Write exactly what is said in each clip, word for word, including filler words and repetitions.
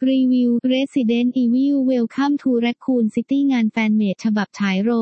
รีวิว Resident Evil Welcome to Raccoon City งานแฟนเมดฉบับฉายโรง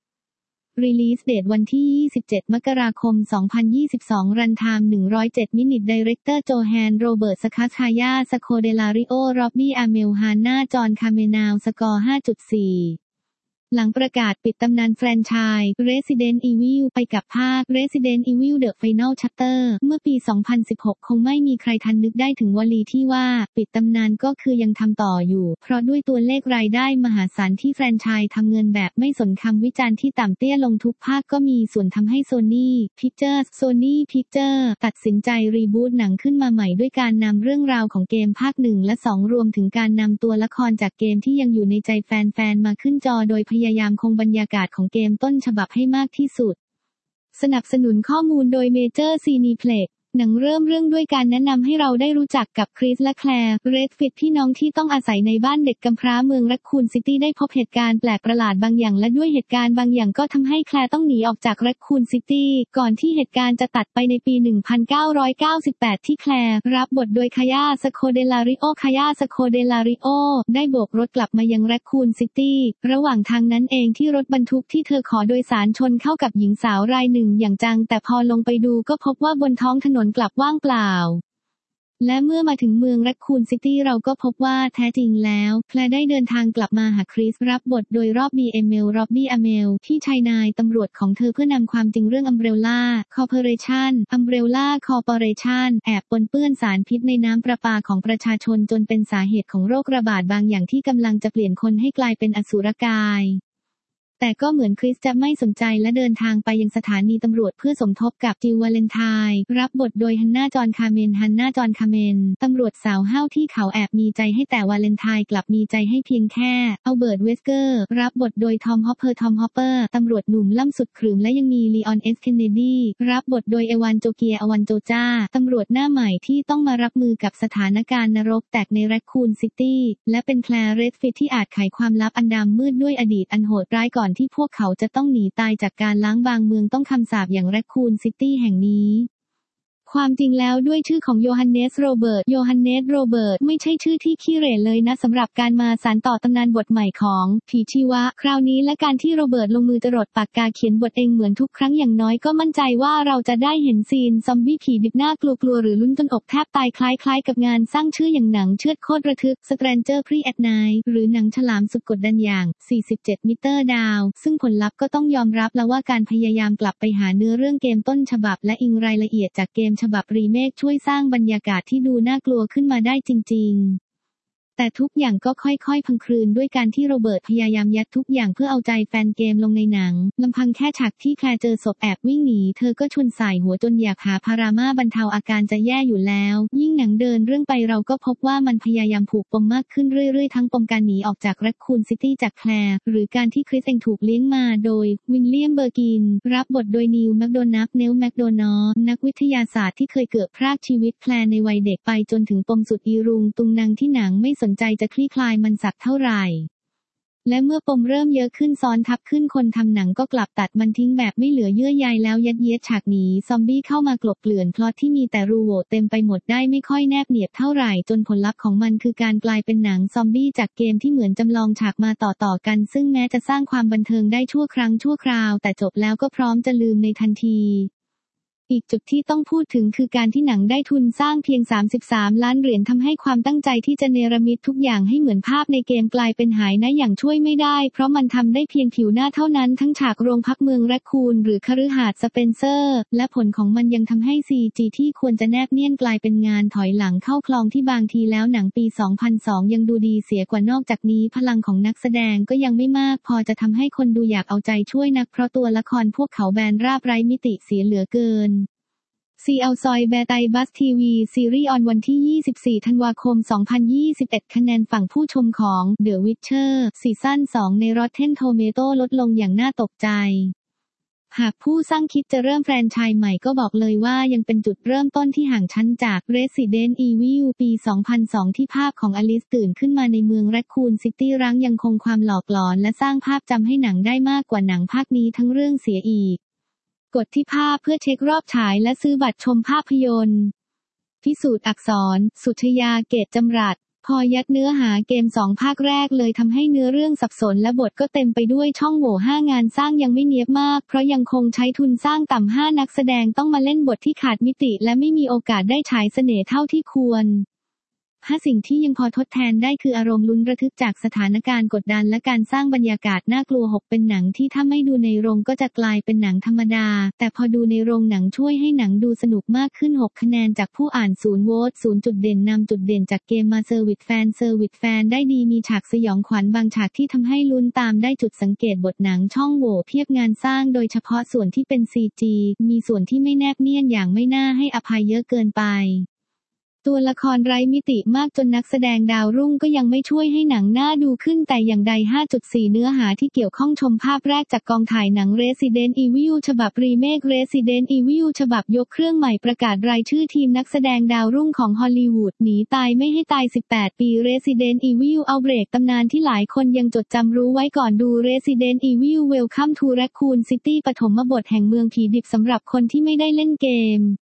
Release Date วันที่ ยี่สิบเจ็ด มกราคม สองพันยี่สิบสอง Runtime หนึ่งร้อยเจ็ด มินิท Director Johan Robert Scacciaya Scodelario Robbie Amell Hannah John Carmenal Score ห้าจุดสี่ หลังประกาศปิดตำนานแฟรนไชส์ Resident Evil ไปกับภาค Resident Evil The Final Chapter เมื่อปี สองพันสิบหก คงไม่มีใครทันนึกได้ถึงวลีที่ว่าปิดตำนานก็คือยังทำต่ออยู่เพราะด้วยตัวเลขรายได้มหาศาลที่แฟรนไชส์ทำเงินแบบไม่สนคำวิจารณ์ที่ต่ำเตี้ยลงทุกภาคก็มีส่วนทำให้ Sony Pictures Sony Pictures ตัดสินใจรีบูตหนังขึ้นมาใหม่ด้วยการนำเรื่องราวของเกมภาคหนึ่งและสองรวมถึงการนำตัวละครจากเกมที่ยังอยู่ในใจแฟนๆมาขึ้นจอโดยพยายามคงบรรยากาศของเกมต้นฉบับให้มากที่สุดสนับสนุนข้อมูลโดย Major Cineplex หนังเริ่มเรื่องด้วยการแนะนำให้เราได้รู้จักกับคริสและแคลร์ เรดฟิตพี่น้องที่ต้องอาศัยในบ้านเด็กกำพร้าเมืองแรคคูนซิตี้ได้พบเหตุการณ์แปลกประหลาดบางอย่างและด้วยเหตุการณ์บางอย่างก็ทำให้แคลร์ต้องหนีออกจากแรคคูนซิตี้ก่อนที่เหตุการณ์จะตัดไปในปี หนึ่งพันเก้าร้อยเก้าสิบแปด ที่แคลร์รับบทโดยคายา สโคเดลาริโอ คายา สโคเดลาริโอได้โบกรถกลับมายังแรคคูนซิตี้ระหว่างทางนั้นเองที่รถบรรทุกที่เธอขอโดยสารชนเข้ากับหญิงสาวรายหนึ่งอย่างจังแต่พอลงไปดูก็พบว่าบนท้องถนนกลับว่างเปล่าและเมื่อมาถึงเมืองแรคคูนซิตี้เราก็พบว่าแท้จริงแล้วแคลร์ได้เดินทางกลับมาหาคริสรับบทโดยรอบบีเอเมลร็อบบี้อเมลที่ชายนายตำรวจของเธอเพื่อนำความจริงเรื่อง Umbrella Corporation Umbrella Corporation แอบปนเปื้อนสารพิษในน้ำประปาของประชาชนจนเป็นสาเหตุของโรคระบาดบางอย่างที่กำลังจะเปลี่ยนคนให้กลายเป็นอสุรกายแต่ก็เหมือนคริสจะไม่สนใจและเดินทางไปยังสถานีตำรวจเพื่อสมทบกับจิลวาเลนไทน์รับบทโดยฮันน่าจอห์นคาร์เมนฮันน่าจอห์นคาร์เมนตำรวจสาวห้าวที่เขาแอบมีใจให้แต่วาเลนไทน์กลับมีใจให้เพียงแค่อัลเบิร์ตเวสเกอร์รับบทโดยทอมฮอปเปอร์ทอมฮอปเปอร์ตำรวจหนุ่มล่ำสุดขรึมและยังมีลีออนเอสเคนเนดีรับบทโดยเอวานโจเกียอวันโจจาตำรวจหน้าใหม่ที่ต้องมารับมือกับสถานการณ์นรกแตกในแรคคูนซิตี้และเป็นแคลร์ เรดฟิตที่อาจไขความลับอันดำมืดด้วยอดีตอันโหดร้ายก่อนที่พวกเขาจะต้องหนีตายจากการล้างบางเมืองต้องคำสาปอย่างแรคคูนซิตี้แห่งนี้ความจริงแล้วด้วยชื่อของโยฮันเนสโรเบิร์ตโยฮันเนสโรเบิร์ตไม่ใช่ชื่อที่ขี้เหร่เลยนะสำหรับการมาสานต่อตำนานบทใหม่ของผีชีวะคราวนี้และการที่โรเบิร์ตลงมือจรดปากกาเขียนบทเองเหมือนทุกครั้งอย่างน้อยก็มั่นใจว่าเราจะได้เห็นซีนซอมบี้ผีดิบหน้ากลัวๆหรือลุ้นจนอกแทบตายคล้ายๆกับงานสร้างชื่ออย่างหนังเชือดโคตรระทึก Stranger Pre at Night หรือหนังฉลามสุดกดดันอย่างสี่สิบเจ็ดมิเตอร์ดาวซึ่งผลลัพธ์ก็ต้องยอมรับแล้วว่าการพยายามกลับไปหาเนื้อเรื่องเกมต้นฉบับและอิงรายละเอียดจากเกมฉบับรีเมคช่วยสร้างบรรยากาศที่ดูน่ากลัวขึ้นมาได้จริงๆแต่ทุกอย่างก็ค่อยๆพังคลืนด้วยการที่โรเบิร์ตพยายามยัดทุกอย่างเพื่อเอาใจแฟนเกมลงในหนังลำพังแค่ฉากที่แคลร์เจอศพแอบวิ่งหนีเธอก็ชวนใส่หัวจนอยากหาพารามาบรรเทาอาการจะแย่อยู่แล้วยิ่งหนังเดินเรื่องไปเราก็พบว่ามันพยายามผูกปมมากขึ้นเรื่อยๆทั้งปมการหนีออกจากแรคคูนซิตี้จากแคลร์หรือการที่คริสเองถูกเลี้ยงมาโดยวิลเลียมเบอร์กินรับบทโดยนีลแมคโดนัลด์เนลแมคโดนัลด์นักวิทยาศาสตร์ที่เคยเกิดพรากชีวิตแคลร์ในวัยเด็กไปจนถึงปมสุดอีรุงตุงนางที่หนังไม่สนใจจะคลี่คลายมันสักเท่าไหร่และเมื่อปมเริ่มเยอะขึ้นซ้อนทับขึ้นคนทำหนังก็กลับตัดมันทิ้งแบบไม่เหลือเยื่อใยแล้วยัดเยียดฉากหนีซอมบี้เข้ามากลบเกลื่อนพล็อตที่มีแต่รูโหว่เต็มไปหมดได้ไม่ค่อยแนบเนียบเท่าไหร่จนผลลัพธ์ของมันคือการกลายเป็นหนังซอมบี้จากเกมที่เหมือนจำลองฉากมาต่อๆกันซึ่งแม้จะสร้างความบันเทิงได้ชั่วครั้งชั่วคราวแต่จบแล้วก็พร้อมจะลืมในทันทีอีกจุดที่ต้องพูดถึงคือการที่หนังได้ทุนสร้างเพียงสามสิบสามล้านเหรียญทำให้ความตั้งใจที่จะเนรมิตทุกอย่างให้เหมือนภาพในเกมกลายเป็นหายนะอย่างช่วยไม่ได้เพราะมันทำได้เพียงผิวหน้าเท่านั้นทั้งฉากโรงพักเมืองแรคคูนหรือคฤหาสน์สเปนเซอร์และผลของมันยังทำให้ ซี จี ที่ควรจะแนบเนียนกลายเป็นงานถอยหลังเข้าคลองที่บางทีแล้วหนังปี สองพันสอง ยังดูดีเสียกว่านอกจากนี้พลังของนักแสดงก็ยังไม่มากพอจะทำให้คนดูอยากเอาใจช่วยนักเพราะตัวละครพวกเขาแบนราบไร้มิติเสียเหลือเกินซีเอาซอยแบร์ไตบัสทีวีซีรีส์ออนวันที่ยี่สิบสี่ธันวาคมสองพันยี่สิบเอ็ดคะแนนฝั่งผู้ชมของ The Witcher ซีซั่นสองใน Rotten Tomato ลดลงอย่างน่าตกใจหากผู้สร้างคิดจะเริ่มแฟรนไชส์ใหม่ก็บอกเลยว่ายังเป็นจุดเริ่มต้นที่ห่างชั้นจาก Resident Evil ปี สองพันสอง ที่ภาพของอลิซตื่นขึ้นมาในเมืองแรคคูนซิตี้รั้งยังคงความหลอกหลอนและสร้างภาพจำให้หนังได้มากกว่าหนังภาคนี้ทั้งเรื่องเสียอีกกดที่ภาพเพื่อเช็ครอบฉายและซื้อบัตรชมภาพยนตร์พิสูจน์อักษรสุชยาเกตจำรัดพอยัดเนื้อหาเกมสองภาคแรกเลยทำให้เนื้อเรื่องสับสนและบทก็เต็มไปด้วยช่องโหว่ห้างานสร้างยังไม่เนียบมากเพราะยังคงใช้ทุนสร้างต่ำห้านักแสดงต้องมาเล่นบทที่ขาดมิติและไม่มีโอกาสได้ฉายเสน่ห์เท่าที่ควรห้าสิ่งที่ยังพอทดแทนได้คืออารมณ์ลุ้นระทึกจากสถานการณ์กดดันและการสร้างบรรยากาศน่ากลัวหกเป็นหนังที่ถ้าไม่ดูในโรงก็จะกลายเป็นหนังธรรมดาแต่พอดูในโรงหนังช่วยให้หนังดูสนุกมากขึ้นหกคะแนนจากผู้อ่านศูนย์โหวตศูนย์จุดเด่นนำจุดเด่นจากเกมมาเซอร์วิสแฟนเซอร์วิสแฟนได้ดีมีฉากสยองขวัญบางฉากที่ทำให้ลุ้นตามได้จุดสังเกตบทหนังช่องโหว่เพียบงานสร้างโดยเฉพาะส่วนที่เป็น ซี จี มีส่วนที่ไม่แนบเนียนอย่างไม่น่าให้อภัยเยอะเกินไปตัวละครไร้มิติมากจนนักแสดงดาวรุ่งก็ยังไม่ช่วยให้หนังน่าดูขึ้นแต่อย่างใด ห้าจุดสี่ เนื้อหาที่เกี่ยวข้องชมภาพแรกจากกองถ่ายหนัง Resident Evil ฉบับรีเมค Resident Evil ฉบับยกเครื่องใหม่ประกาศรายชื่อทีมนักแสดงดาวรุ่งของฮอลลีวูดหนีตายไม่ให้ตายสิบแปดปี Resident Evil Outbreak ตำนานที่หลายคนยังจดจำรู้ไว้ก่อนดู Resident Evil Welcome to Raccoon City ปฐมบทแห่งเมืองผีดิบสำหรับคนที่ไม่ได้เล่นเกม